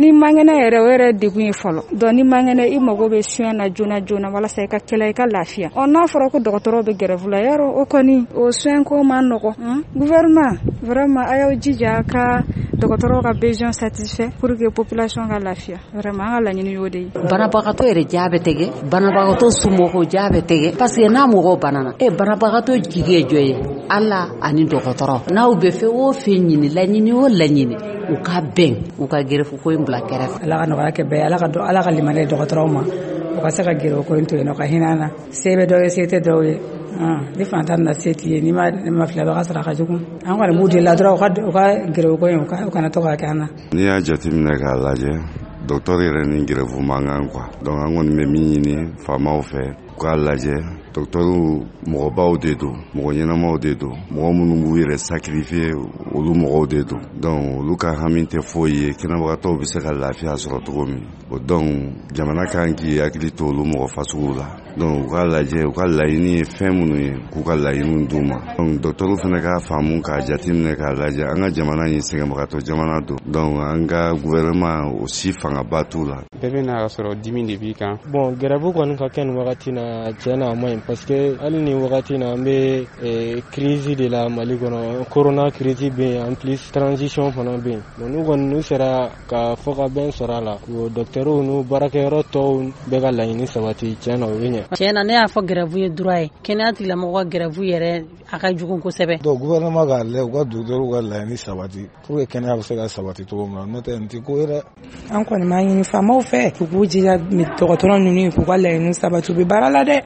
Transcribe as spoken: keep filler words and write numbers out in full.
ni mangana yɛrɛ o yɛrɛ degun ye fɔlɔ donc ni mangana i mago bɛ soin na joona joona walasa i ka kɛlɛ i ka lafiya ɔ n'a fɔra ko dɔgɔtɔrɔ bɛ grève la yɔrɔ o kɔni o soin ko man nɔgɔ gouvernement vraiment a y'aw jija ka dɔgɔtɔrɔ ka besoin satisfait pour que population ka lafiya vraiment an ka laɲini y'o de ye banabagatɔ yɛrɛ jaa bɛ tigɛ banabagatɔ somɔgɔw jaa bɛ tigɛ parce que n'a mɔgɔw banana e banabagatɔ jigi ye jɔ ye Ala ani dɔgɔtɔrɔ n'aw bɛ fɛ o fɛ ɲini laɲini o laɲini u ka bɛn u ka grève ko in bila kɛrɛfɛ Ala ka nɔgɔya kɛ bɛɛ Ala ka Ala ka limaniya dɔgɔtɔrɔw ma u ka se ka grève ko in to yen nɔ ka hinɛ na se bɛ dɔw ye se tɛ dɔw ye ni fantan na se t'i ye ni ma ma filɛ ka sara ka jugu an kɔni b'u de la dɔrɔn u ka grève ko in u kana to ka kɛ an na n'i y'a jateminɛ k'a lajɛ docteur yɛrɛ ni grève man kan quoi donc an kɔni bɛ min ɲini faamaw fɛ u k'a lajɛ docteurw mɔgɔbaw de don mɔgɔ ɲɛnamaw de don mɔgɔ minnu b'u yɛrɛ sacrifier olu mɔgɔw de don donc olu ka hami tɛ foyi ye kɛnɛbagatɔw bɛ se ka lafiya sɔrɔ cogo min o donc jamana kan k'i hakili to olu mɔgɔ fasuguw la donc u k'a lajɛ u ka laɲini ye fɛn minnu ye k'u ka laɲiniw d'u ma donc docteurw fana k'a faamu k'a jateminɛ k'a lajɛ an ka jamana in sɛgɛnbagatɔ jamana don donc an ka gouvernement o si fangaba t'u la bɛɛ bɛ n'a sɔrɔ dimi de b'i kan bon grève kɔni ka kɛ nin wagati na tiɲɛ na a man ɲi parce que hali ni wagati na an bɛ crise de la Mali kɔnɔ corona crise bɛ yen en plus transition fana bɛ yen bon n'u kɔni n'u sera ka fɔ ka bɛn sɔrɔ a la o docteurs n'u baarakɛyɔrɔ tɔw bɛɛ ka laɲini sabati tiɲɛ na o bɛ ɲɛ tiɲɛ na ne y'a fɔ grève ye droit ye kɛnɛya tigilamɔgɔw ka grève yɛrɛ a ka jugu kosɛbɛ donc gouvernement ka lajɛ u ka docteurs ka laɲini sabati pour que kɛnɛya bɛ se ka sabati cogo min na n'o tɛ nin tɛ ko ye dɛ an kɔni b'a ɲini faamaw fɛ u k'u jija dɔgɔtɔrɔ ninnu k'u ka laɲini sabati u bɛ baara la dɛ